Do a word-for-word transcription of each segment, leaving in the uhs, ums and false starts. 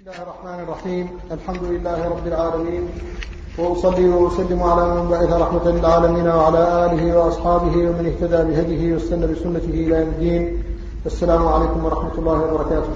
الله الرحمن الرحيم. الحمد لله رب العالمين، وأصلي وأسلم على من بعث رحمة للعالمين وعلى آله وأصحابه ومن اهتدى بهديه واستنى بسنته إلى يوم الدين. السلام عليكم ورحمة الله وبركاته.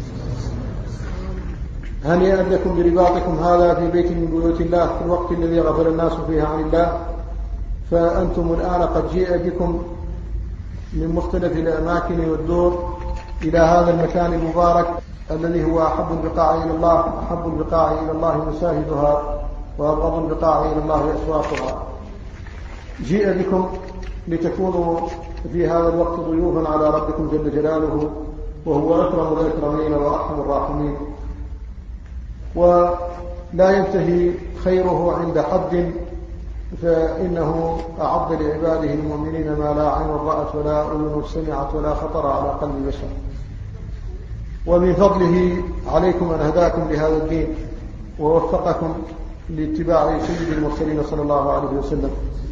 هنيئا لكم برباطكم هذا في بيت من بيوت الله في الوقت الذي غفل الناس فيه عن الله، فأنتم الآن قد جيء بكم من مختلف الأماكن والدور إلى هذا المكان المبارك الذي هو أحب البقاع إلى الله، أحب البقاع إلى الله مساهدها، وأبغض البقاع إلى الله أسواقها. جيء بكم لتكونوا في هذا الوقت ضيوفا على ربكم جل جلاله، وهو أكرم الأكرمين وأرحم الراحمين، ولا ينتهي خيره عند حد، فإنه أعد لعباده المؤمنين ما لا عين رأت ولا أذن سمعت ولا خطر على قلب بشر. ومن فضله عليكم أن هداكم لهذا الدين ووفقكم لاتباع سيد المرسلين صلى الله عليه وسلم،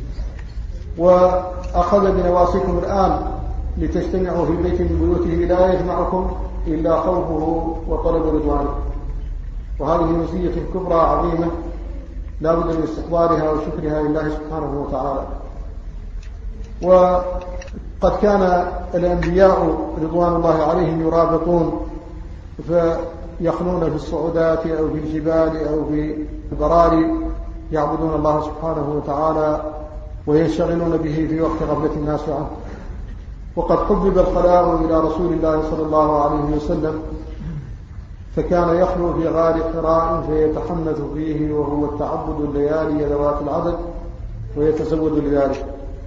وأخذ بنواسيكم الآن لتجتمعوا في بيت من بيوته لا يجمعكم إلا خوفه وطلب رضوانه، وهذه مزية كبرى عظيمة لا بد من استحضارها وشكرها لله سبحانه وتعالى. وقد كان الأنبياء رضوان الله عليهم يرابطون فيخلون في الصعودات أو في الجبال أو في البراري يعبدون الله سبحانه وتعالى وينشغلون به في وقت غفلة الناس عنه. وقد حبب الخلاء إلى رسول الله صلى الله عليه وسلم، فكان يخلو في غار حراء فيتحنث فيه، وهو التعبد الليالي ذوات العدد، ويتزود لذلك.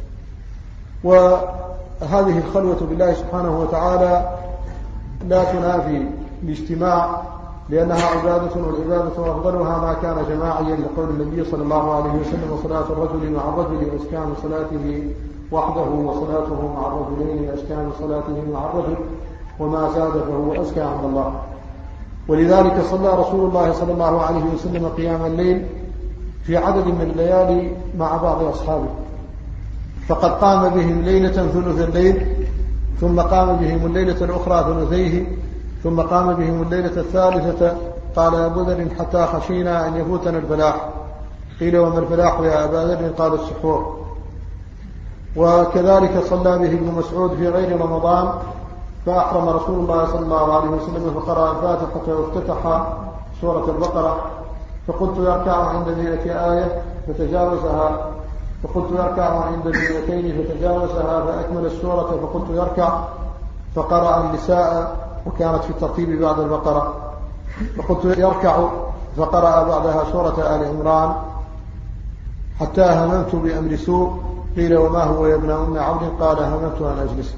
وهذه الخلوة بالله سبحانه وتعالى لا تنافي الاجتماع، لأنها عبادة، والعبادة أفضلها ما كان جماعيا، لقول النبي صلى الله عليه وسلم: صلاة الرجل مع الرجل أزكى من صلاته وحده، وصلاته مع الرجلين أزكى من صلاته مع الرجل، وما زاد فهو أزكى عند الله. ولذلك صلى رسول الله صلى الله عليه وسلم قيام الليل في عدد من الليالي مع بعض أصحابه، فقد قام بهم ليلة ثلث الليل، ثم قام بهم الليلة الأخرى ثلثيه، ثم قام بهم الليلة الثالثة. قال أبو ذر: حتى خشينا أن يفوتنا الفلاح. قيل: وما الفلاح يا أبا ذر؟ قال: السحور. وكذلك صلى به ابن مسعود في غير رمضان، فأحرم رسول الله صلى الله عليه وسلم فقرأ الفاتحة وافتتح سورة البقرة، فقلت: يركع عند مئة آية فتجاوزها، فقلت: يركع عند مئتين فتجاوزها، فأكمل السورة، فقلت: يركع، فقرأ النساء وكانت في الترتيب بعد البقرة، فقلت: يركع، فقرأ بعدها سورة آل عمران، حتى هممت بأمر سوء. قيل: وما هو يا ابن أم عبد؟ قال: هممت أن أجلس.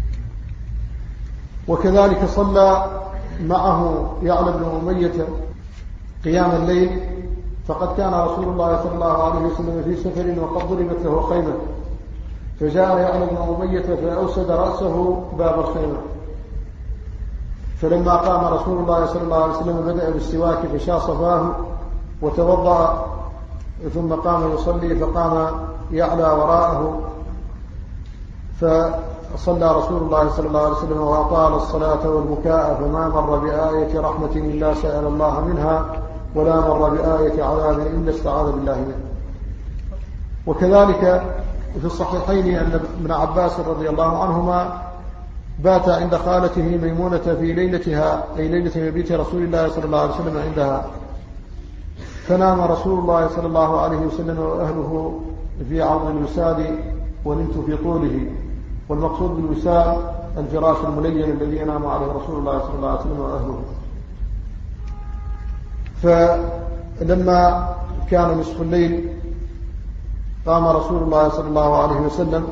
وكذلك صلى معه يعلى بن أمية قيام الليل، فقد كان رسول الله صلى الله عليه وسلم في سفر وقد ضربت له خيمة، فجاء يعلى بن أمية فأوسد رأسه باب الخيمة، فلما قام رسول الله صلى الله عليه وسلم بدأ بالسواك فشاص فاه وتوضأ، ثم قام يصلي، فقام يعلى وراءه، فصلى رسول الله صلى الله عليه وسلم وأطال الصلاة والبكاء، فما مر بآية رحمة إلا سأل الله منها، ولا مر بآية عذاب إلا استعاذ بالله منه. وكذلك في الصحيحين أن ابن عباس رضي الله عنهما بات عند خالته ميمونة في ليلتها، أي ليلة مبيت رسول الله صلى الله عليه وسلم عندها، فنام رسول الله صلى الله عليه وسلم وأهله في عرض الوساد، ونمت في طوله. والمقصود بالوساد الفراش الملين الذي ينام عليه رسول الله صلى الله عليه وسلم وأهله. فلما كان نصف الليل قام رسول الله صلى الله عليه وسلم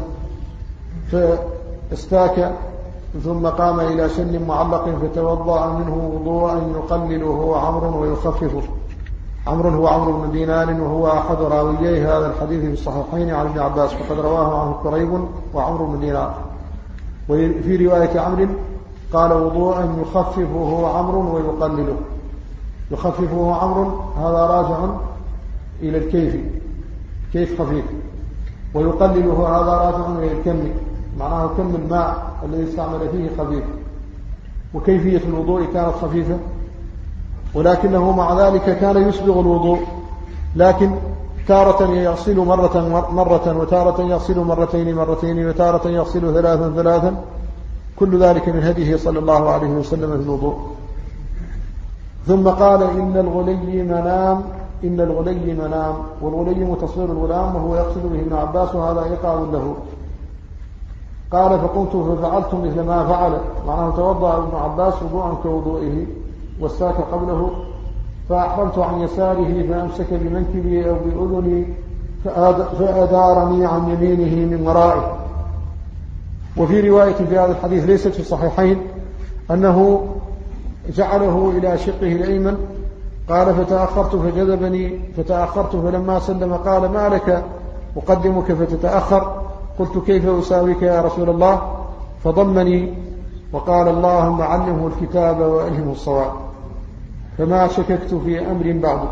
فاستاك، ثم قام إلى شن معلق فتوضأ منه وضوءا يقلله عمرو ويخففه. عمرو هو عمرو بن دينار، وهو أحد راويي هذا الحديث في الصحيحين عن ابن عباس، فقد رواه عنه قريب وعمرو بن دينار. وفي رواية عمرو قال: وضوءا يخففه عمرو ويقلله. يخففه عمرو هذا راجع إلى الكيف، كيف خفيف، ويقلله هذا راجع إلى الكم، معناه كم الماء الذي استعمل فيه خفيف. وكيفية الوضوء كانت خفيفة، ولكنه مع ذلك كان يسبغ الوضوء، لكن تارة يغسل مرة مرة وتارة يغسل مرتين مرتين وتارة يغسل ثلاثا ثلاثا، كل ذلك من هديه صلى الله عليه وسلم في الوضوء. ثم قال إن الغلي منام إن الغلي منام، والغلي تصوير الغلام وهو يقصد به ابن عباس وهذا إيقاع له. قال فقمت ففعلت مثل ما فعل، معناه توضأ ابن عباس وضوءا كوضوئه واستاك قبله، فأحرمت عن يساره فأمسك بمنكبي أو بأذني فأدارني عن يمينه من ورائه. وفي رواية في هذا الحديث ليست في الصحيحين أنه جعله إلى شقه الأيمن. قال فتأخرت فجذبني فتأخرت فلما سلم قال ما لك أقدمك فتتأخر؟ قلت كيف أساويك يا رسول الله؟ فضمني وقال اللهم علمه الكتاب وألهمه الصواب، فما شككت في أمر بعد.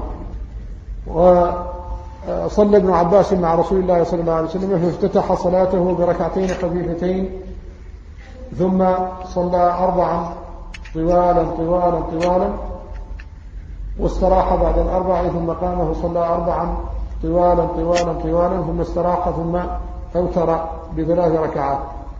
وصلى ابن عباس مع رسول الله صلى الله عليه وسلم فافتتح صلاته بركعتين خفيفتين، ثم صلى أربعا طوالا طوالا طوالا واستراح بعد الأربع، ثم قام فصلى أربعا طوالا طوالا طوالا ثم استراح ثم أوتر بثلاث ركعات.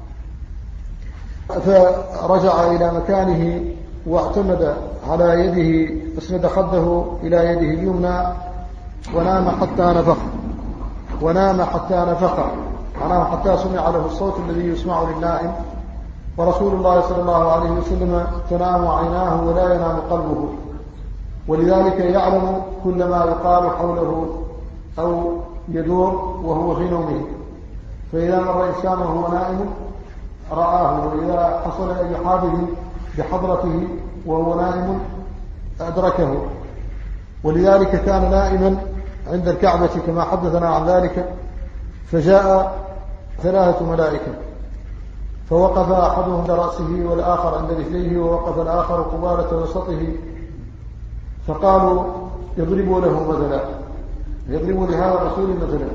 فرجع إلى مكانه واعتمد على يده، اسند خده إلى يده اليمنى ونام حتى نفخ ونام حتى نفخ معناه حتى سمع له الصوت الذي يسمع للنائم. ورسول الله صلى الله عليه وسلم تنام عيناه ولا ينام قلبه، ولذلك يعلم كل ما يقال حوله أو يدور وهو في نومه، فإذا مر إنسان وهو نائم رآه، وإذا حصل أي حادث بحضرته وهو نائم أدركه. ولذلك كان نائما عند الكعبة كما حدثنا عن ذلك، فجاء ثلاثة ملائكة فوقف أحدهم عند رأسه والآخر عند رجليه ووقف الآخر قبالة وسطه، فقالوا يضربوا له مثلا، يضربوا لهذا الرسول مثلا،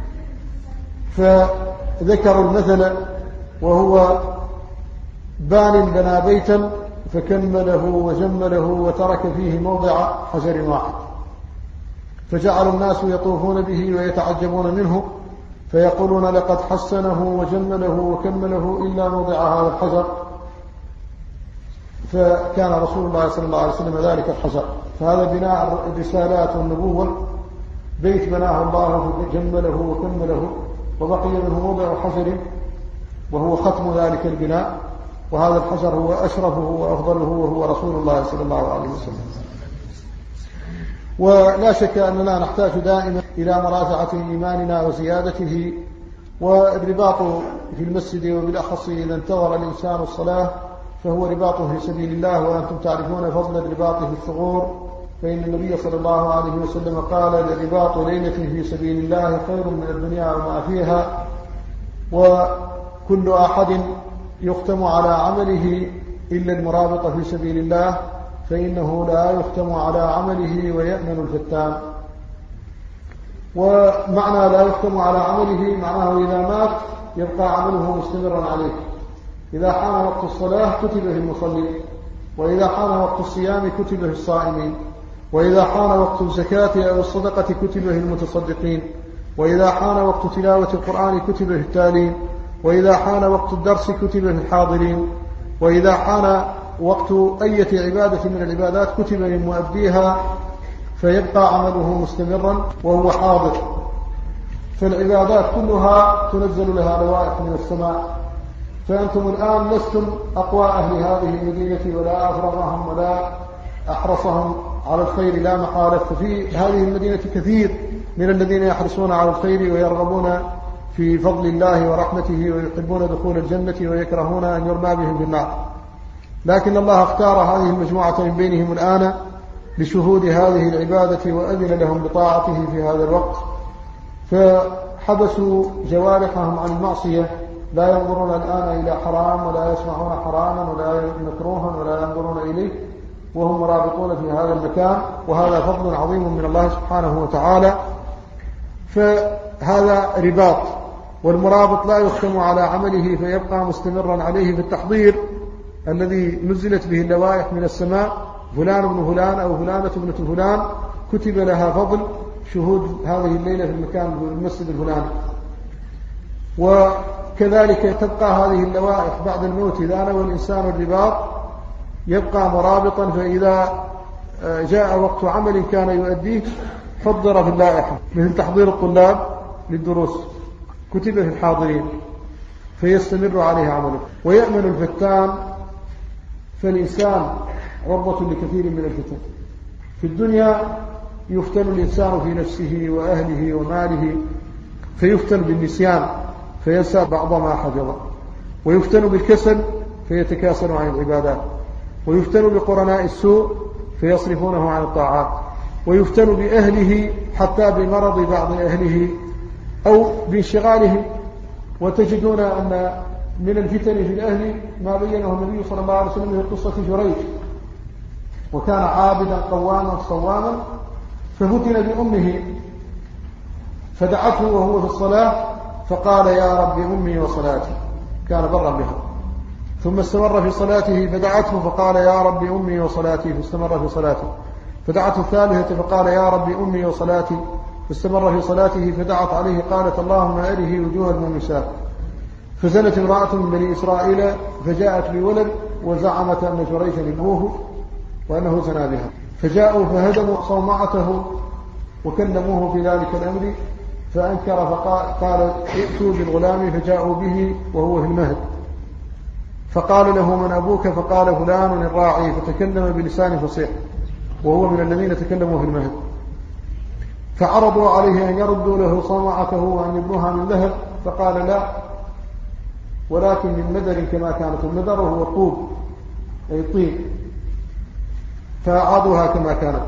فذكروا المثل وهو بان بنى بيتا فكمله وجمله وترك فيه موضع حجر واحد، فجعل الناس يطوفون به ويتعجبون منه فيقولون لقد حسنه وجمله وكمله إلا موضع هذا الحجر. فكان رسول الله صلى الله عليه وسلم ذلك الحجر. فهذا بناء الرسالات والنبوة، بيت بناه الله جمله وكمله وبقي منه موضع حجر وهو ختم ذلك البناء، وهذا الحجر هو أشرفه وأفضله وهو رسول الله صلى الله عليه وسلم. ولا شك أننا نحتاج دائما إلى مراجعة إيماننا وزيادته، والرباط في المسجد وبالأخص إذا انتظر الإنسان الصلاة فهو رباط في سبيل الله. وأنتم تعرفون فضل الرباط في الثغور، فإن النبي صلى الله عليه وسلم قال الرباط ليلة في سبيل الله خير من الدنيا وما فيها. وكل أحد يختم على عمله إلا المرابط في سبيل الله، فإنه لا يختم على عمله ويأمن الفتان. ومعنى لا يختم على عمله معناه إذا مات يبقى عمله مستمرا عليه. إذا حان وقت الصلاة كتب في المصلين، وإذا حان وقت الصيام كتب في الصائمين، وإذا حان وقت الزكاة أو الصدقة كتب في المتصدقين، وإذا حان وقت تلاوة القرآن كتب في التالين، وإذا حان وقت الدرس كتب في الحاضرين، وإذا حان وقت أية عبادة من العبادات كتب لمؤديها، فيبقى عمله مستمرا وهو حاضر. فالعبادات كلها تنزل لها لوائح من السماء. فأنتم الآن لستم أقوى أهل هذه المدينة ولا أفرغهم ولا أحرصهم على الخير لا محالة. ففي هذه المدينة كثير من الذين يحرصون على الخير ويرغبون في فضل الله ورحمته ويحبون دخول الجنة ويكرهون أن يرمى بهم بالنار، لكن الله اختار هذه المجموعة من بينهم الآن لشهود هذه العبادة وأذن لهم بطاعته في هذا الوقت، فحبسوا جوارحهم عن المعصية، لا ينظرون الآن إلى حرام ولا يسمعون حراما ولا مكروها ولا ينظرون إليه، وهم مرابطون في هذا المكان. وهذا فضل عظيم من الله سبحانه وتعالى. فهذا رباط، والمرابط لا يختم على عمله فيبقى مستمرا عليه في التحضير الذي نزلت به اللوائح من السماء، فلان ابن فلان أو فلانة ابنة فلان كتب لها فضل شهود هذه الليلة في المكان المسجد الفلاني. وكذلك تبقى هذه اللوائح بعد الموت، إذا نوى الإنسان الرباط يبقى مرابطا، فإذا جاء وقت عمل كان يؤديه حضر في اللائحة، مثل تحضير الطلاب للدروس كتب في الحاضرين فيستمر عليه عمله. ويأمن الفتان، فالإنسان عرضة لكثير من الفتن. في الدنيا يفتن الإنسان في نفسه وأهله وماله، فيفتن بالنسيان فينسى بعض ما حفظه، ويفتن بالكسل فيتكاسل عن العبادات، ويفتن بقرناء السوء فيصرفونه عن الطاعات، ويفتن بأهله حتى بمرض بعض أهله أو بانشغالهم. وتجدون أن من الفتن في الأهل ما بينه النبي صلى الله عليه وسلم في قصة جريج، وكان عابدا قواما صواما ففتن بأمه فدعته وهو في الصلاة فقال يا رب أمي وصلاتي، كان برا بها. ثم استمر في صلاته فدعته فقال يا رب أمي وصلاتي، فاستمر في صلاته. فدعته الثالثة فقال يا رب أمي وصلاتي، فاستمر في صلاته. فدعت عليه قالت اللهم أره وجوه الممسات. فزنت امرأة من بني إسرائيل فجاءت بولد وزعمت أن جريجا ابوه وأنه زنى بها، فجاءوا فهدموا صومعته وكلموه في ذلك الأمر فأنكر، فقال ائتوا بالغلام، فجاءوا به وهو في المهد، فقال له من أبوك؟ فقال فلان الراعي، فتكلم بلسان فصيح وهو من الذين تكلموا في المهد. فعرضوا عليه أن يردوا له صومعته وأن يبنوها من ذهب، فقال لا، ولكن من مدر كما كانت. المدر هو الطوب أي الطين، فأعادوها كما كانت.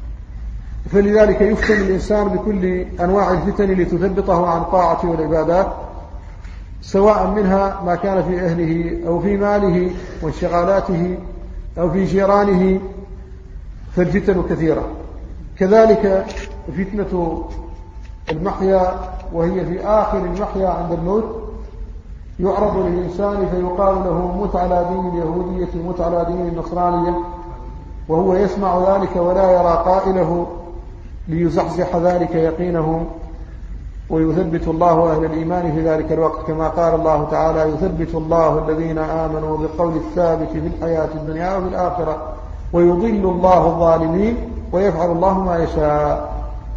فلذلك يفتن الإنسان بكل أنواع الفتن لتثبطه عن طاعة والعبادات، سواء منها ما كان في أهله أو في ماله وانشغالاته أو في جيرانه، فالفتن كثيرة. كذلك فتنة المحيا، وهي في آخر المحيا عند الموت، يعرض للإنسان فيقال له مت على دين اليهودية، مت على دين النصرانية، وهو يسمع ذلك ولا يرى قائله ليزحزح ذلك يقينه، ويثبت الله أهل الإيمان في ذلك الوقت، كما قال الله تعالى يثبت الله الذين آمنوا بالقول الثابت في الحياة الدنيا وفي الآخرة ويضل الله الظالمين ويفعل الله ما يشاء.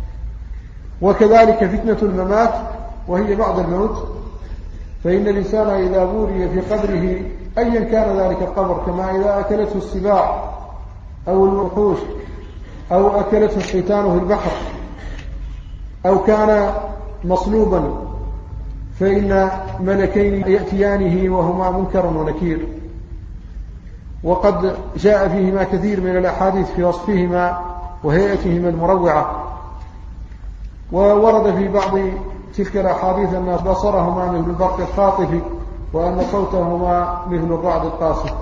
وكذلك فتنة الممات، وهي بعد الموت، فإن الإنسان إذا بوري في قبره أيا كان ذلك القبر، كما إذا أكلته السباع أو الوحوش أو أكلته الحيتان في البحر أو كان مصلوبا، فإن ملكين يأتيانه وهما منكر ونكير. وقد جاء فيهما كثير من الأحاديث في وصفهما وهيئتهما المروعة. وورد في بعض تلك الأحاديث أن بصرهما مثل البرق الخاطف وأن صوتهما مثل الرعد القاصف.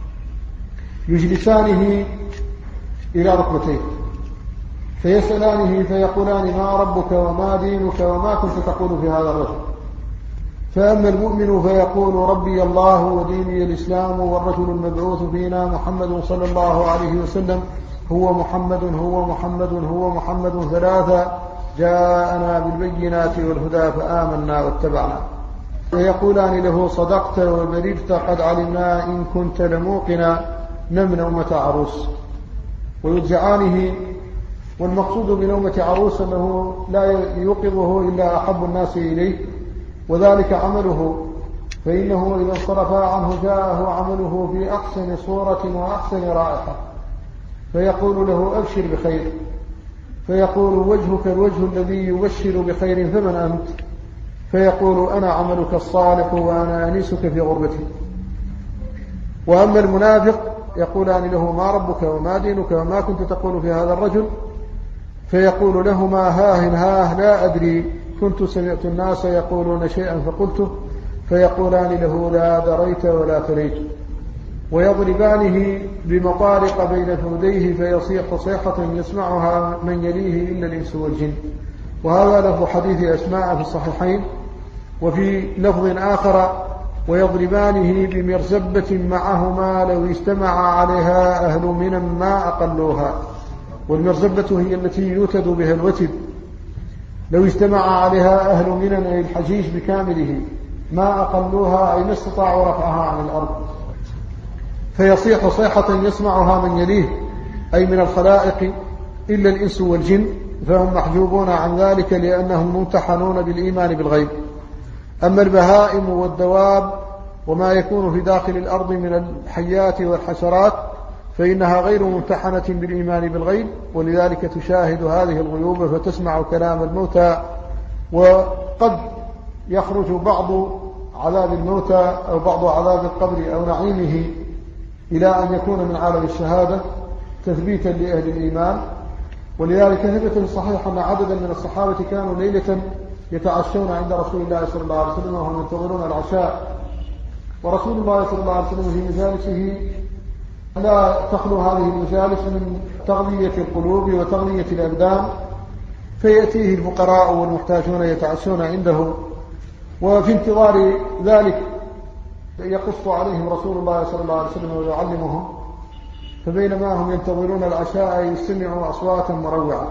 يجلسانه إلى ركبتيه فيسألانه فيقولان ما ربك وما دينك وما كنت تقول في هذا الرجل؟ فأما المؤمن فيقول ربي الله وديني الإسلام والرجل المبعوث فينا محمد صلى الله عليه وسلم هو محمد هو محمد هو محمد ثلاثة جاءنا بالبينات والهدى فآمنا واتبعنا. فيقولان له صدقت وبررت قد علمنا إن كنت لموقنا نم نومة عروس. ويرجعانه، والمقصود بنومة عروس أنه لا يوقظه إلا أحب الناس إليه وذلك عمله، فإنه إذا انصرفا عنه جاءه عمله في أحسن صورة وأحسن رائحة، فيقول له أبشر بخير، فيقول وجهك الوجه الذي يبشر بخير فمن أنت؟ فيقول أنا عملك الصالح وأنا أنيسك في غربتي. وأما المنافق يقولان له ما ربك وما دينك وما كنت تقول في هذا الرجل؟ فيقول لهما هاه هاه لا أدري، كنت سمعت الناس يقولون شيئا فقلته. فيقولان له لا دريت ولا تريت. ويضربانه بمطارق بين فوديه فيصيح صيحة يسمعها من يليه إلا الإنس والجن. وهذا له حديث أسماء في الصحيحين. وفي لفظ آخر ويضربانه بمرزبة معهما لو اجتمع عليها أهل منى ما أقلوها. والمرزبة هي التي يوتد بها الوتد. لو اجتمع عليها أهل منى أي الحجيج بكامله ما أقلوها أي ما استطاعوا رفعها عن الأرض. فيصيح صيحة يسمعها من يليه أي من الخلائق إلا الإنس والجن، فهم محجوبون عن ذلك لأنهم ممتحنون بالإيمان بالغيب. أما البهائم والدواب وما يكون في داخل الأرض من الحيات والحشرات فإنها غير ممتحنة بالإيمان بالغيب، ولذلك تشاهد هذه الغيوب فتسمع كلام الموتى، وقد يخرج بعض عذاب الموتى أو بعض عذاب القبر أو نعيمه إلى أن يكون من عالم الشهادة تثبيتا لأهل الإيمان. ولذلك ثبت في الصحيح أن عددا من الصحابة كانوا ليلة يتعشون عند رسول الله صلى الله عليه وسلم وهم ينتظرون العشاء، ورسول الله صلى الله عليه وسلم في مجالسه لا تخلو هذه المجالس من تغذية القلوب وتغذية الأبدان، فيأتيه الفقراء والمحتاجون يتعشون عنده، وفي انتظار ذلك يقص عليهم رسول الله صلى الله عليه وسلم ويعلمهم. فبينما هم ينتظرون العشاء يستمعوا أصواتا مروعة،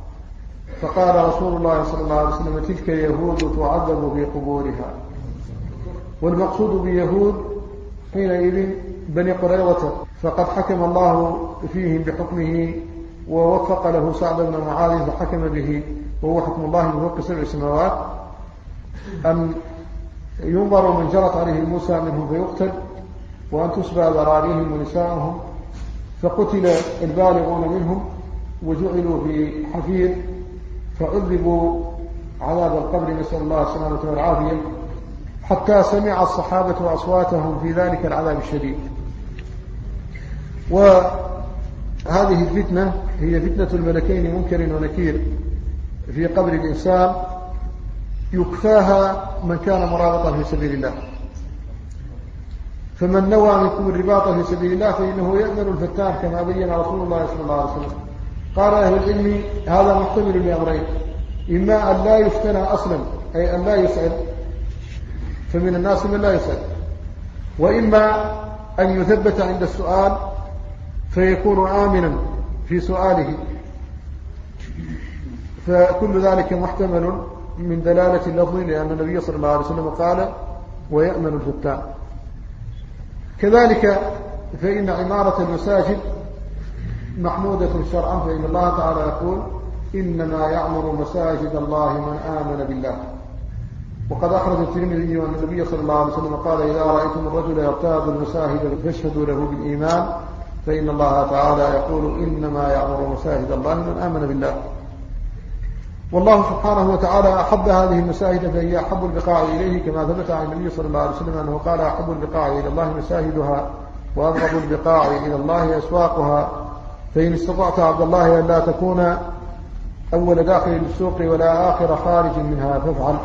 فقال رسول الله صلى الله عليه وسلم: تلك يهود تعذب في قبورها. والمقصود بيهود حينئذ بني قريظة، فقد حكم الله فيهم بحكمه ووفق له سعد بن معاذ فحكم به، وهو حكم الله من فوق سبع سماوات، أن ينظر من جرت عليه موسى منهم فيقتل، وأن تسبى ذراريهم ونساءهم، فقتل البالغون منهم وجعلوا في حفير فعذبوا عذاب القبر، نسأل الله السلامة والعافية، حتى سمع الصحابة أصواتهم في ذلك العذاب الشديد. وهذه الفتنة هي فتنة الملكين منكر ونكير في قبر الإنسان، يكفاها من كان مرابطا في سبيل الله. فمن نوى منكم الرباط في سبيل الله فإنه يأمن الفتان كما بين رسول الله صلى الله عليه وسلم. قال أهل العلم هذا محتمل لأمرين: إما أن لا يفتنى أصلا أي أن لا يسأل، فمن الناس من لا يسأل، وإما أن يثبت عند السؤال فيكون آمنا في سؤاله، فكل ذلك محتمل من دلالة اللفظ، لأن النبي صلى الله عليه وسلم قال: ويأمن الفتان. كذلك فإن عمارة المساجد محمودة شرعا، فإن الله تعالى يقول: إنما يعمر مساجد الله من آمن بالله. وقد أخرج الترمذي أن النبي صلى الله عليه وسلم قال: إذا رأيتم الرجل يرتاد المساجد فاشهدوا له بالإيمان، فإن الله تعالى يقول: إنما يعمر مساجد الله من آمن بالله. والله سبحانه وتعالى أحب هذه المساجد فهي أحب البقاع إليه، كما ثبت عن النبي صلى الله عليه وسلم أنه قال: أحب البقاع إلى الله مساجدها، وأبغض البقاع إلى الله أسواقها، فإن استطعت عبد الله أن لا تكون أول داخل السوق ولا آخر خارج منها فافعل.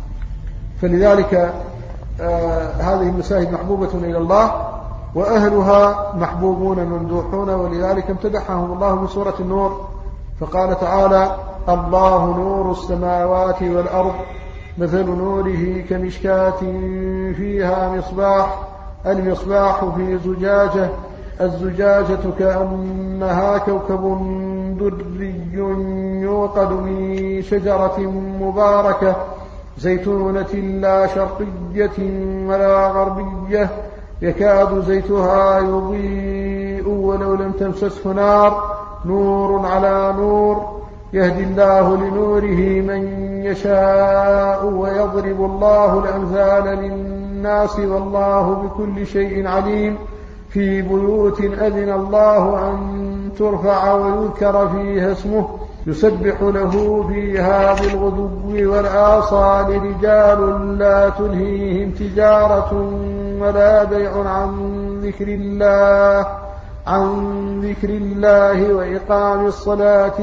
فلذلك آه هذه المساجد محبوبة إلى الله، وأهلها محبوبون ممدوحون، ولذلك امتدحهم الله بسورة النور، فقال تعالى: الله نور السماوات والأرض، مثل نوره كمشكاة فيها مصباح، المصباح في زجاجة، الزجاجة كأنها كوكب دري يوقد من شجرة مباركة زيتونة لا شرقية ولا غربية، يكاد زيتها يضيء ولو لم تمسسه نار، نور على نور، يهدي الله لنوره من يشاء ويضرب الله الأمثال للناس والله بكل شيء عليم. في بيوت أذن الله أن ترفع ويذكر فيها اسمه يسبح له فيها بالغدو والآصال رجال لا تلهيهم تجارة ولا بيع عن ذكر الله عن ذكر الله وإقام الصلاة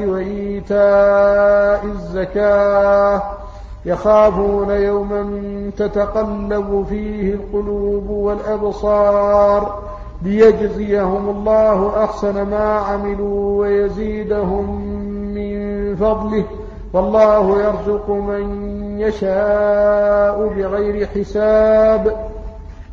وإيتاء الزكاة، يخافون يوما تتقلب فيه القلوب والأبصار، ليجزيهم الله أحسن ما عملوا ويزيدهم من فضله، والله يرزق من يشاء بغير حساب.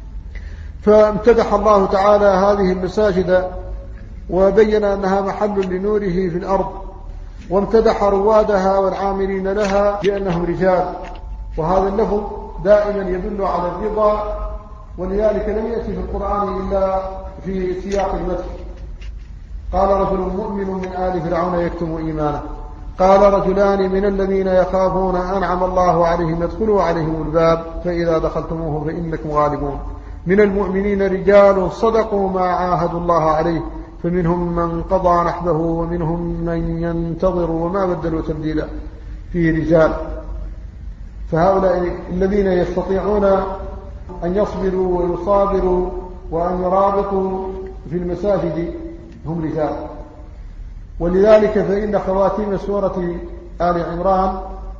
فامتدح الله تعالى هذه المساجد وبين أنها محل لنوره في الأرض، وامتدح روادها والعاملين لها بأنهم رجال، وهذا اللفظ دائما يدل على الرضا، ولذلك لم يأتي في القرآن إلا في سياق المدح. قال رجل مؤمن من آل فرعون يكتم إيمانه، قال رجلان من الذين يخافون أنعم الله عليهم ادخلوا عليهم الباب فإذا دخلتموه فإنكم غالبون. من المؤمنين رجال صدقوا ما عاهدوا الله عليه فمنهم من قضى نحبه ومنهم من ينتظر وما بدلوا تبديلا. فيه رجال، فهؤلاء الذين يستطيعون أن يصبروا ويصابروا وأن يرابطوا في المساجد هم رجال. ولذلك فإن خواتيم سورة آل عمران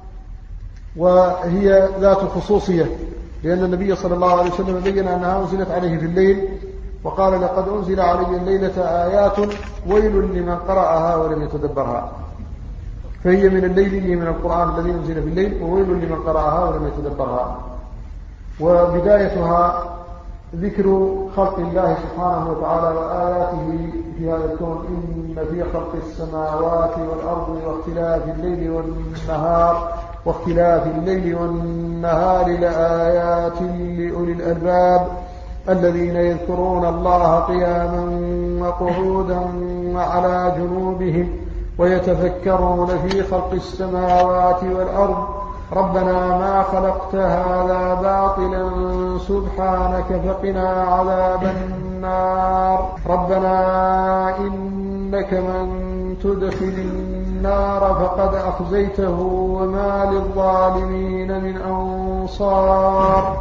وهي ذات خصوصية، لأن النبي صلى الله عليه وسلم بين أنها أنزلت عليه في الليل، وقال لقد أنزل علي الليلة آيات ويل لمن قرأها ولم يتدبرها. فهي من الليل من القرآن الذي أنزل في الليل، وويل لمن قرأها ولم يتدبرها. وبدايتها ذكر خلق الله سبحانه وتعالى وآياته في هذا الكون، إن في خلق السماوات والأرض واختلاف الليل والنهار واختلاف الليل والنهار لآيات لأولي الألباب الذين يذكرون الله قياما وقعودا وعلى جنوبهم ويتفكرون في خلق السماوات والأرض ربنا ما خلقت هذا باطلا سبحانك فقنا عذاب النار ربنا إنك من تدخل النار فقد أخزيته وما للظالمين من أنصار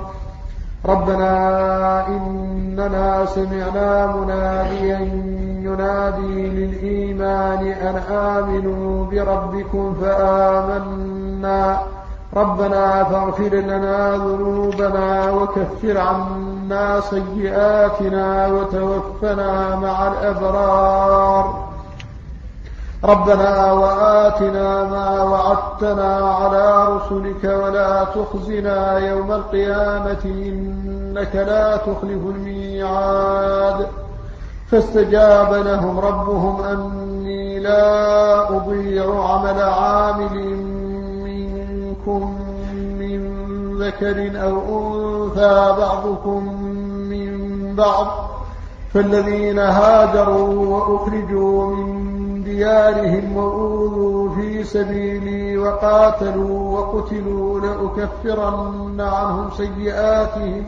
ربنا إننا سمعنا مناديا ينادي للإيمان أن آمنوا بربكم فآمنا ربنا فاغفر لنا ذنوبنا وكفر عنا سيئاتنا وتوفنا مع الأبرار ربنا وآتنا ما وعدتنا على رسلك ولا تخزنا يوم القيامة إنك لا تخلف الميعاد فاستجاب لهم ربهم أني لا أضيع عمل عامل منكم من ذكر أو أنثى بعضكم من بعض فالذين هاجروا وأخرجوا من ديارهم وأوذوا في سبيلي وقاتلوا وقتلوا لأكفرن عنهم سيئاتهم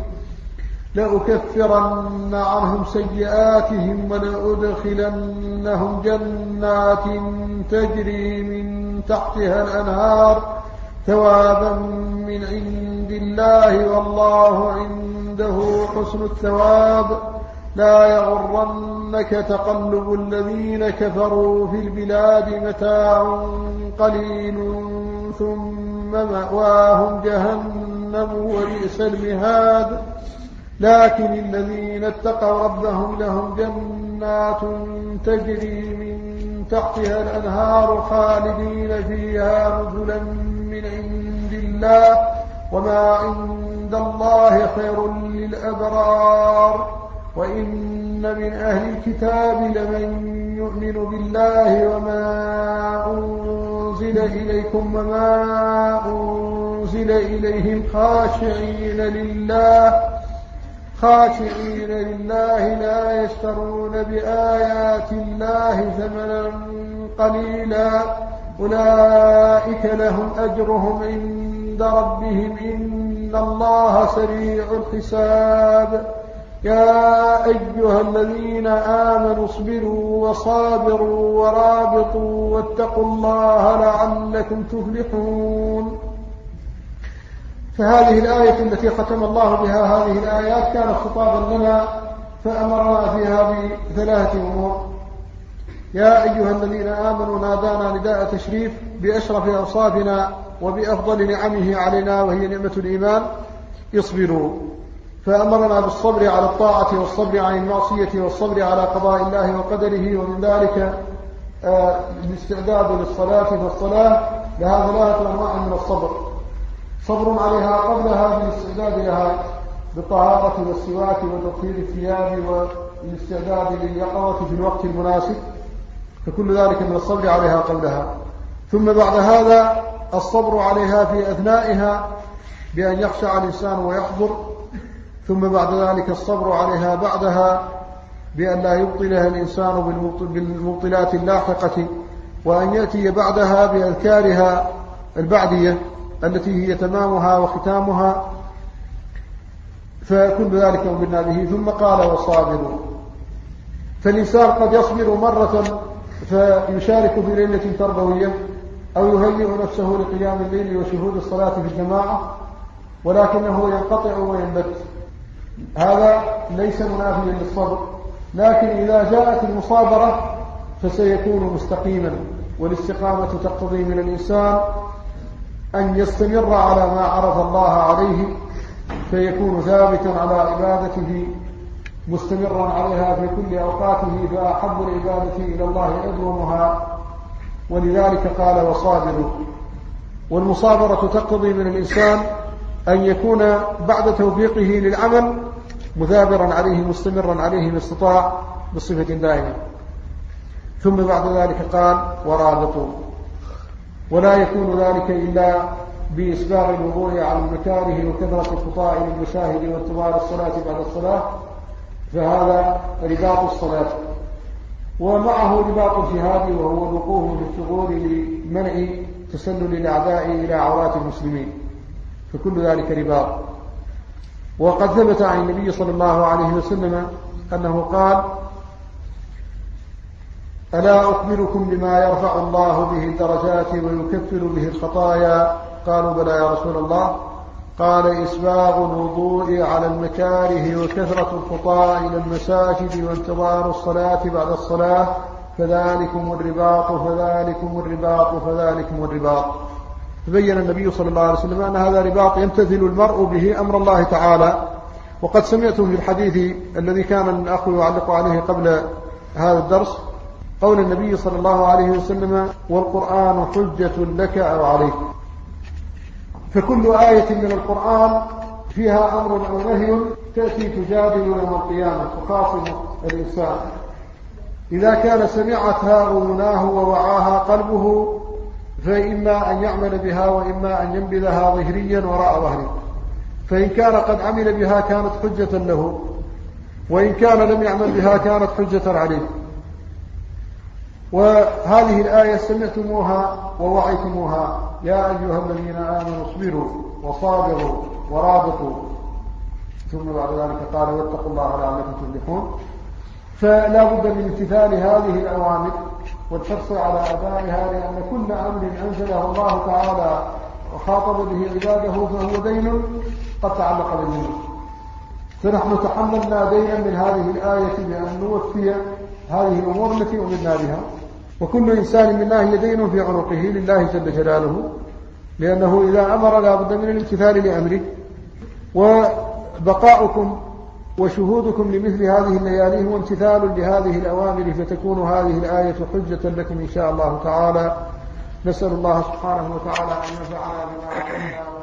لأكفرن عنهم سيئاتهم ولأدخلنهم جنات تجري من تحتها الأنهار ثوابا من عند الله والله عنده حسن الثواب لا يغرنك تقلب الذين كفروا في البلاد متاع قليل ثم مأواهم جهنم وبئس المهاد لكن الذين اتقوا ربهم لهم جنات تجري من تحتها الأنهار خالدين فيها نزلا من عند الله وما عند الله خير للأبرار وإن من أهل الكتاب لمن يؤمن بالله وما أنزل إليكم وما أنزل إليهم خاشعين لله خاشعين لله لا يشترون بآيات الله ثمنا قليلا أولئك لهم أجرهم عند ربهم إن الله سريع الحساب يا أيها الذين آمنوا اصبروا وصابروا ورابطوا واتقوا الله لعلكم تفلحون. فهذه الآية التي ختم الله بها هذه الآيات كانت خطابا لنا فأمرنا فيها بثلاثة أمور. يا أيها الذين آمنوا نادانا نداء تشريف بأشرف أوصافنا وبأفضل نعمه علينا وهي نعمة الإيمان اصبروا، فأمرنا بالصبر على الطاعة والصبر عن المعصية والصبر على قضاء الله وقدره، ومن ذلك آه الاستعداد للصلاة والصلاة لها ثلاثة أنواع من الصبر: صبر عليها قبلها بالاستعداد لها، بالطهارة والسواك وتطهير الثياب والاستعداد لليقظة في الوقت المناسب، فكل ذلك من الصبر عليها قبلها. ثم بعد هذا الصبر عليها في أثنائها بأن يخشع الإنسان ويحضر، ثم بعد ذلك الصبر عليها بعدها بأن لا يبطلها الإنسان بالمبطلات اللاحقة، وأن يأتي بعدها بأذكارها البعدية التي هي تمامها وختامها، فكل ذلك أمرنا به. ثم قال وصابروا. فالإنسان قد يصبر مرة فيشارك في ليلة تربوية أو يهيئ نفسه لقيام الليل وشهود الصلاة في الجماعة، ولكنه ينقطع وينبت، هذا ليس منافيا للصبر. لكن إذا جاءت المصابرة فسيكون مستقيما، والاستقامة تقتضي من الإنسان أن يستمر على ما عرف الله عليه، فيكون ثابتا على عبادته مستمرا عليها في كل أوقاته، فأحب العبادة إلى الله أدومها، ولذلك قال وصابروا. والمصابرة تقتضي من الإنسان أن يكون بعد توفيقه للعمل مثابرا عليه مستمرا عليه ما استطاع بصفة دائمة. ثم بعد ذلك قال ورابطوا. ولا يكون ذلك إلا بإسباغ الوضوء على المكاره وكثرة الخطاء للمشاهد وانتظار الصلاة بعد الصلاة، فهذا رباط الصلاة. ومعه رباط الجهاد، وهو الوقوف في الثغور لمنع تسلل الأعداء إلى عورات المسلمين، فكل ذلك رباط. وقد ثبت عن النبي صلى الله عليه وسلم أنه قال ألا أخبركم بما يرفع الله به الدرجات ويكفر به الخطايا؟ قالوا بلى يا رسول الله. قال إسباغ الوضوء على المكاره وكثرة الخطاء إلى المساجد وانتظار الصلاة بعد الصلاة، فذلكم الرباط فذلكم الرباط فذلكم الرباط. فبين النبي صلى الله عليه وسلم أن هذا رباط يمتثل المرء به أمر الله تعالى. وقد سمعتم في الحديث الذي كان الأخ يعلق عليه قبل هذا الدرس قول النبي صلى الله عليه وسلم والقرآن حجة لك أو عليك. فكل آية من القرآن فيها أمر أو نهي تأتي تجادل يوم القيامة وخاصم الإنسان. إذا كان سمعتها أذناه ووعاها قلبه فإما أن يعمل بها وإما أن ينبذها ظهريا وراء ظهره، فإن كان قد عمل بها كانت حجة له، وإن كان لم يعمل بها كانت حجة عليه. وهذه الآية سمعتموها ووعيتموها يا أيها الذين آمنوا اصبروا وصابروا ورابطوا. ثم بعد ذلك قال واتقوا الله لعلكم تفلحون. فلا بد من امتثال هذه الأوامر والحرص على أدائها، لأن كل أمر أنزله الله تعالى وخاطب به عباده فهو دين قد تعلق بالدين. فنحن تحملنا دينا من هذه الآية بأن نوفي هذه الأمور التي أمرنا بها، وكل إنسان منا هي دين في عنقه لله جل جلاله، لأنه إذا أمر لا بد من الامتثال لأمره. وبقاؤكم وشهودكم لمثل هذه الليالي هو امتثال لهذه الأوامر، فتكون هذه الآية حجة لكم إن شاء الله تعالى. نسأل الله سبحانه وتعالى أن ينفعنا بما علمنا